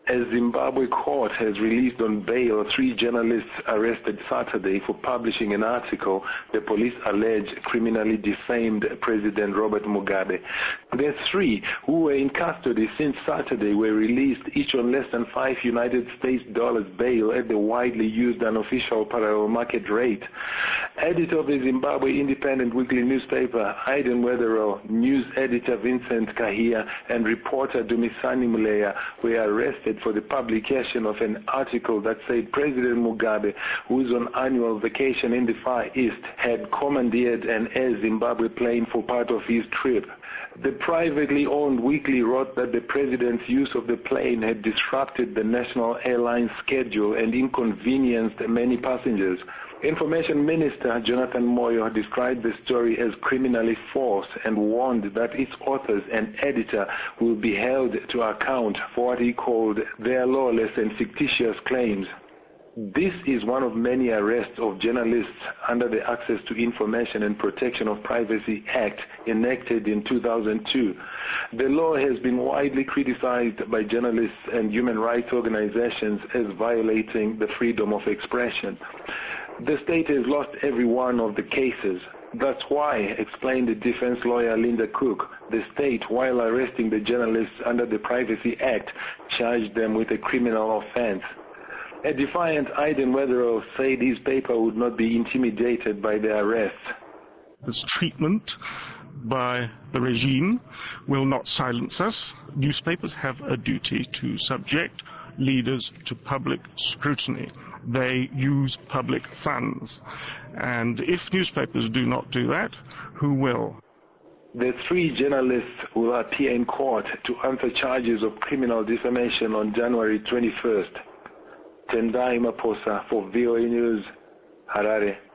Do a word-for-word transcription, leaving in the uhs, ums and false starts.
A Zimbabwe court has released on bail three journalists arrested Saturday for publishing an article the police allege criminally defamed President Robert Mugabe. The three, who were in custody since Saturday, were released each on less than five United States dollars bail at the widely used unofficial parallel market rate. Editor of the Zimbabwe Independent weekly newspaper, Aiden Weatherall, news editor Vincent Kahia, and reporter Dumisani Muleya were arrested for the publication of an article that said President Mugabe, who is on annual vacation in the Far East, had commandeered an Air Zimbabwe plane for part of his trip. The privately owned weekly wrote that the president's use of the plane had disrupted the national airline schedule and inconvenienced many passengers. Information Minister Jonathan Moyo described the story as criminally false and warned that its authors and editor will be held to account for what he called their lawless and fictitious claims. This is one of many arrests of journalists under the Access to Information and Protection of Privacy Act enacted in two thousand two. The law has been widely criticized by journalists and human rights organizations as violating the freedom of expression. The state has lost every one of the cases. That's why, explained the defense lawyer Linda Cook, the state, while arresting the journalists under the Privacy Act, charged them with a criminal offense. A defiant Aiden Weatherall said his paper would not be intimidated by the arrest. This treatment by the regime will not silence us. Newspapers have a duty to subject leaders to public scrutiny. They use public funds. And if newspapers do not do that, who will? The three journalists will appear in court to answer charges of criminal defamation on January twenty-first. Tendai Maposa for V O A News, Harare.